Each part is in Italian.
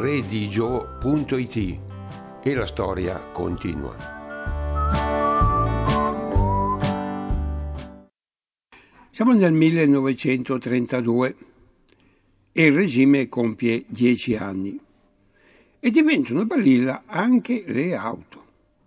redigio.it e la storia continua. Siamo nel 1932 e il regime compie 10 anni e diventano balilla anche le auto.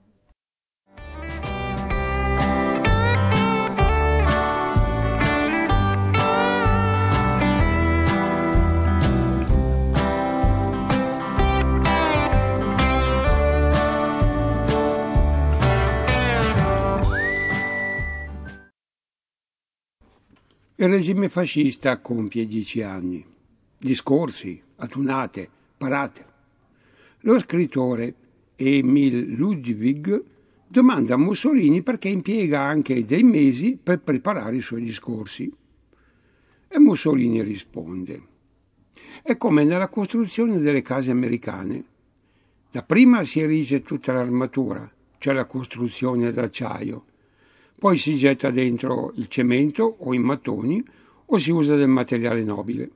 Il regime fascista compie 10 anni. Discorsi, adunate, parate. Lo scrittore Emil Ludwig domanda a Mussolini perché impiega anche dei mesi per preparare i suoi discorsi. E Mussolini risponde: è come nella costruzione delle case americane. Dapprima si erige tutta l'armatura, cioè la costruzione d'acciaio. Poi si getta dentro il cemento o i mattoni o si usa del materiale nobile.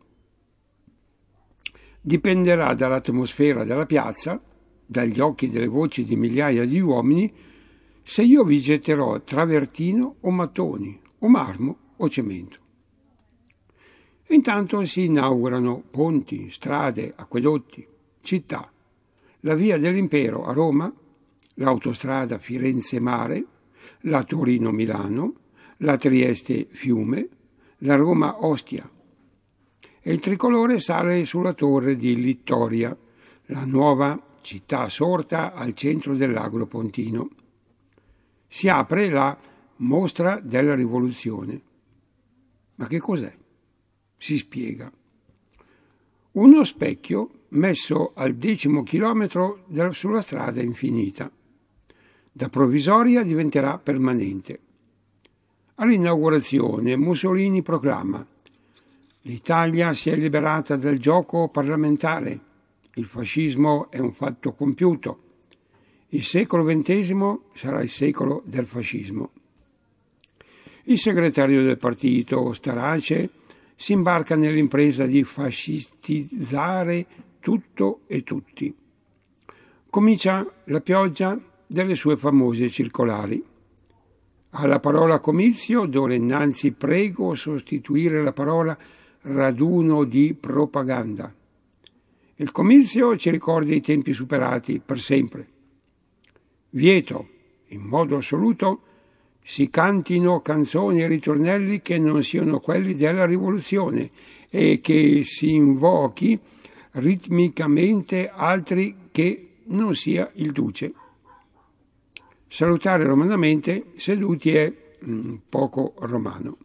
Dipenderà dall'atmosfera della piazza, dagli occhi e delle voci di migliaia di uomini, se io vi getterò travertino o mattoni, o marmo o cemento. Intanto si inaugurano ponti, strade, acquedotti, città, la via dell'impero a Roma, l'autostrada Firenze-Mare, la Torino-Milano, la Trieste-Fiume, la Roma-Ostia. E il tricolore sale sulla torre di Littoria, la nuova città sorta al centro dell'Agro Pontino. Si apre la Mostra della Rivoluzione. Ma che cos'è? Si spiega. Uno specchio messo al 10° chilometro sulla strada infinita. Da provvisoria diventerà permanente. All'inaugurazione Mussolini proclama: l'Italia si è liberata dal gioco parlamentare, il fascismo è un fatto compiuto, il secolo XX sarà il secolo del fascismo. Il segretario del partito, Starace, si imbarca nell'impresa di fascistizzare tutto e tutti. Comincia la pioggia delle sue famose circolari. Alla parola comizio d'ora innanzi prego sostituire la parola raduno di propaganda. Il comizio ci ricorda i tempi superati per sempre. Vieto, in modo assoluto, si cantino canzoni e ritornelli che non siano quelli della rivoluzione e che si invochi ritmicamente altri che non sia il duce. Salutare romanamente seduti è poco romano.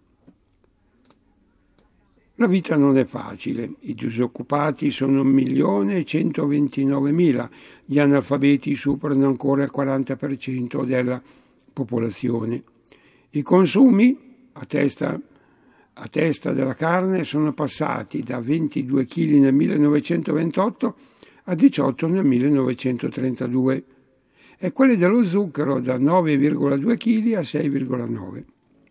La vita non è facile, i disoccupati sono 1.129.000, gli analfabeti superano ancora il 40% della popolazione. I consumi a testa della carne sono passati da 22 kg nel 1928 a 18 nel 1932 e quelli dello zucchero da 9,2 kg a 6,9.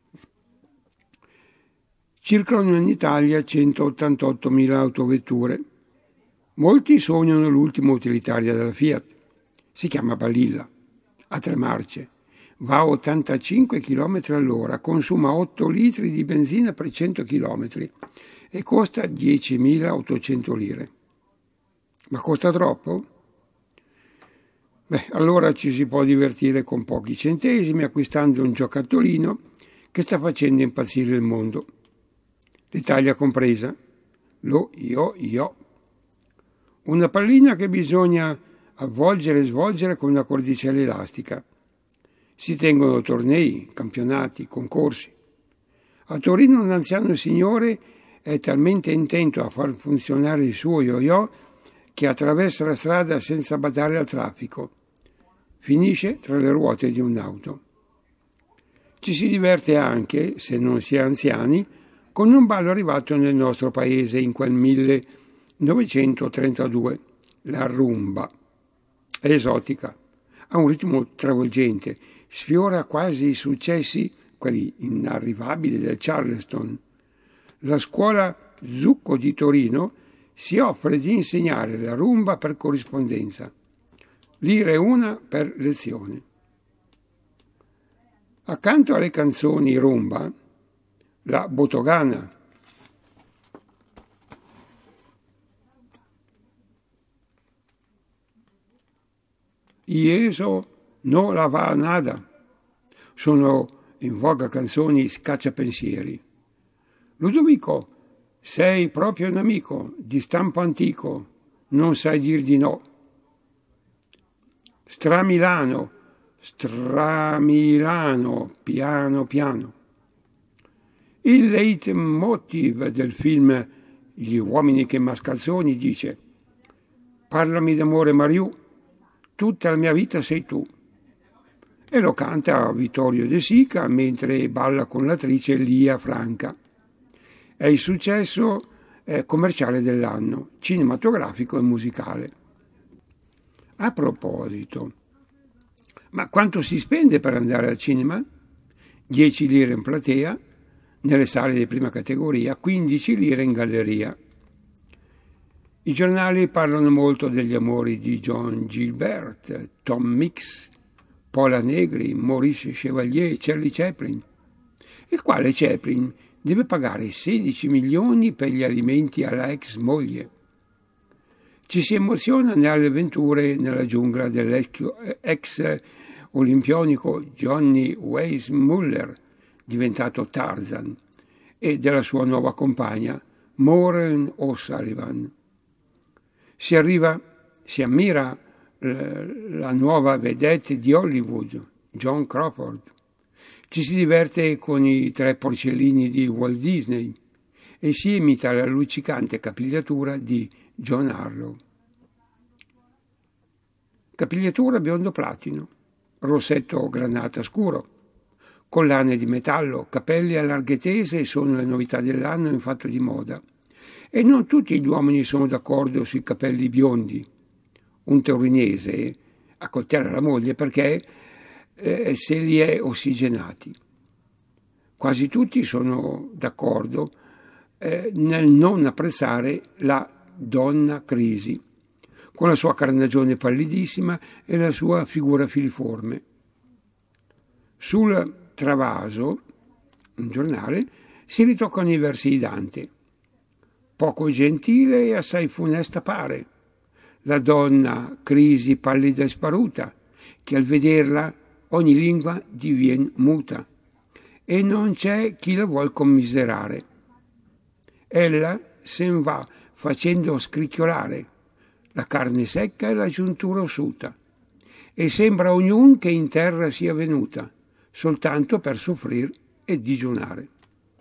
Circolano in Italia 188.000 autovetture. Molti sognano l'ultima utilitaria della Fiat. Si chiama Balilla, a 3 marce, va a 85 km all'ora, consuma 8 litri di benzina per 100 km e costa 10.800 lire. Ma costa troppo? Allora ci si può divertire con pochi centesimi acquistando un giocattolino che sta facendo impazzire il mondo. L'Italia compresa, lo io. Una pallina che bisogna avvolgere e svolgere con una cordicella elastica. Si tengono tornei, campionati, concorsi. A Torino un anziano signore è talmente intento a far funzionare il suo yo-yo che attraversa la strada senza badare al traffico. Finisce tra le ruote di un'auto. Ci si diverte anche, se non si è anziani, con un ballo arrivato nel nostro paese in quel 1932, la rumba. È esotica, ha un ritmo travolgente, sfiora quasi i successi, quelli inarrivabili del Charleston. La scuola Zucco di Torino si offre di insegnare la rumba per corrispondenza, lire una per lezione. Accanto alle canzoni rumba, la botogana, y eso no la va a nada, sono in voga canzoni scacciapensieri. Ludovico, sei proprio un amico di stampo antico, non sai dir di no. Stramilano, piano piano. Il leitmotiv del film Gli uomini che mascalzoni dice: parlami d'amore Mariù, tutta la mia vita sei tu. E lo canta Vittorio De Sica mentre balla con l'attrice Lia Franca. È il successo commerciale dell'anno, cinematografico e musicale. A proposito, ma quanto si spende per andare al cinema? 10 lire in platea, nelle sale di prima categoria, 15 lire in galleria. I giornali parlano molto degli amori di John Gilbert, Tom Mix, Pola Negri, Maurice Chevalier, Charlie Chaplin, il quale Chaplin deve pagare 16 milioni per gli alimenti alla ex moglie. Ci si emoziona nelle avventure nella giungla dell'ex olimpionico Johnny Weissmuller, diventato Tarzan, e della sua nuova compagna Maureen O'Sullivan. Si ammira la nuova vedette di Hollywood, Joan Crawford. Ci si diverte con i 3 porcellini di Walt Disney e si imita la luccicante capigliatura di John Harlow. Capigliatura biondo platino, rossetto granata scuro, collane di metallo, capelli a larghe tese sono le novità dell'anno in fatto di moda. E non tutti gli uomini sono d'accordo sui capelli biondi. Un torinese accoltella la moglie perché se li è ossigenati. Quasi tutti sono d'accordo nel non apprezzare la donna crisi, con la sua carnagione pallidissima e la sua figura filiforme. Sul Travaso, un giornale, si ritoccano i versi di Dante. Poco gentile e assai funesta pare la donna crisi pallida e sparuta, che al vederla ogni lingua divien muta, e non c'è chi la vuol commiserare. Ella sen va facendo scricchiolare la carne secca e la giuntura ossuta, e sembra ognun che in terra sia venuta, soltanto per soffrir e digiunare.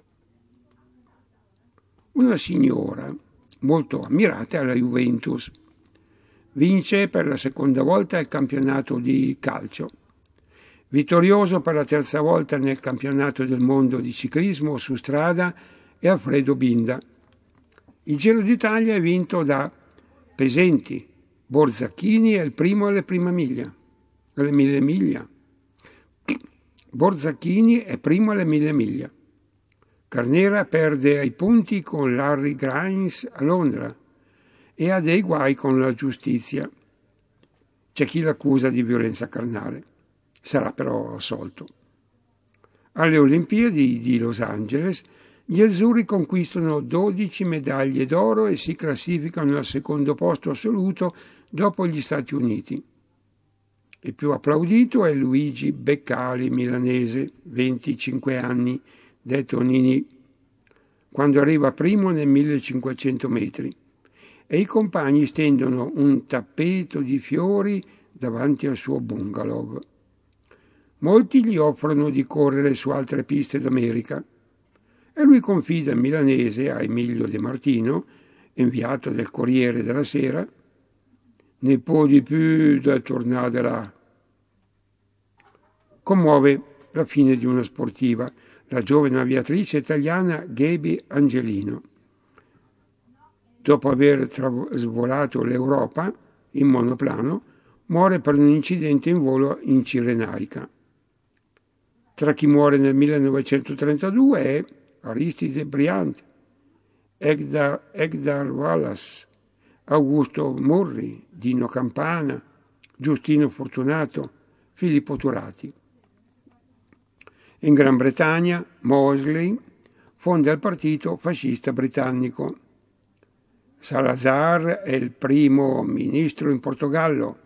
Una signora molto ammirata alla Juventus vince per la seconda volta il campionato di calcio, vittorioso per la terza volta nel campionato del mondo di ciclismo su strada è Alfredo Binda. Il Giro d'Italia è vinto da Pesenti, Borzacchini è il primo alle mille miglia. Borzacchini è primo alle 1000 miglia. Carnera perde ai punti con Larry Grimes a Londra e ha dei guai con la giustizia. C'è chi l'accusa di violenza carnale. Sarà però assolto. Alle Olimpiadi di Los Angeles gli azzurri conquistano 12 medaglie d'oro e si classificano al secondo posto assoluto dopo gli Stati Uniti. Il più applaudito è Luigi Beccali, milanese, 25 anni, detto Nini, quando arriva primo nel 1500 metri, e i compagni stendono un tappeto di fiori davanti al suo bungalow. Molti gli offrono di correre su altre piste d'America e lui confida in milanese a Emilio De Martino, inviato del Corriere della Sera: ne può di più da tornare là. Commuove la fine di una sportiva, la giovane aviatrice italiana Gaby Angelino. Dopo aver svolato l'Europa in monoplano, muore per un incidente in volo in Cirenaica. Tra chi muore nel 1932 è Aristide Briand, Edgar Wallace, Augusto Murri, Dino Campana, Giustino Fortunato, Filippo Turati. In Gran Bretagna Mosley fonda il partito fascista britannico. Salazar è il primo ministro in Portogallo.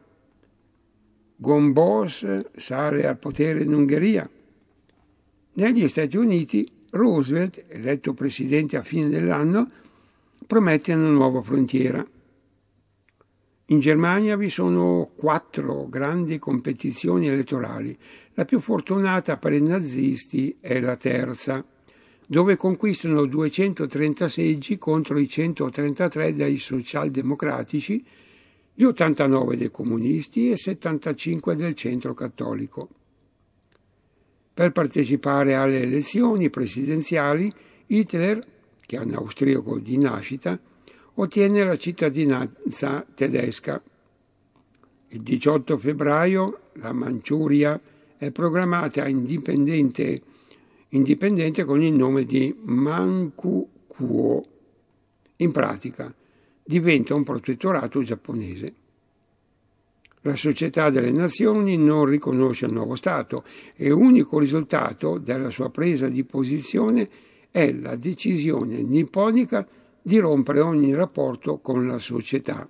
Gombos sale al potere in Ungheria. Negli Stati Uniti Roosevelt, eletto presidente a fine dell'anno, promette una nuova frontiera. In Germania vi sono 4 grandi competizioni elettorali. La più fortunata per i nazisti è la terza, dove conquistano 230 seggi contro i 133 dei socialdemocratici, gli 89 dei comunisti e 75 del centro cattolico. Per partecipare alle elezioni presidenziali, Hitler, che è un austriaco di nascita, ottiene la cittadinanza tedesca. Il 18 febbraio la Manciuria è proclamata indipendente con il nome di Manchukuo. In pratica diventa un protettorato giapponese. La Società delle Nazioni non riconosce il nuovo Stato e unico risultato della sua presa di posizione è la decisione nipponica di rompere ogni rapporto con la società.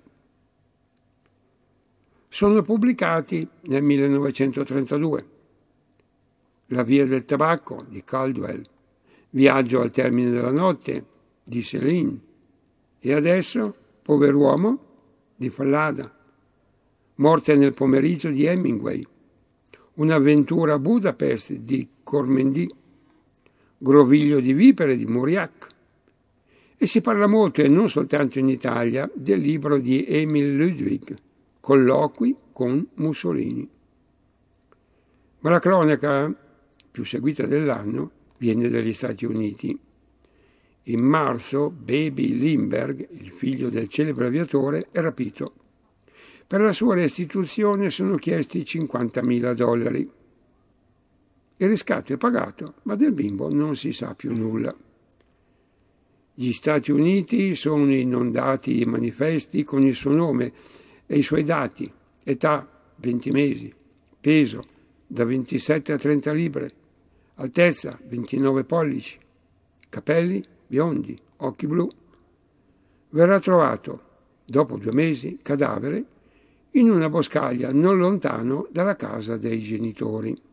Sono pubblicati nel 1932 La via del tabacco di Caldwell, Viaggio al termine della notte di Céline e adesso Pover'uomo di Fallada, Morte nel pomeriggio di Hemingway, Un'avventura a Budapest di Cormendi, Groviglio di vipere di Mauriac. E si parla molto, e non soltanto in Italia, del libro di Emil Ludwig, Colloqui con Mussolini. Ma la cronaca più seguita dell'anno viene dagli Stati Uniti. In marzo Baby Lindbergh, il figlio del celebre aviatore, è rapito. Per la sua restituzione sono chiesti $50.000. Il riscatto è pagato, ma del bimbo non si sa più nulla. Gli Stati Uniti sono inondati di manifesti con il suo nome e i suoi dati: età 20 mesi, peso da 27 a 30 libbre, altezza 29 pollici, capelli biondi, occhi blu. Verrà trovato, dopo 2 mesi, cadavere in una boscaglia non lontano dalla casa dei genitori.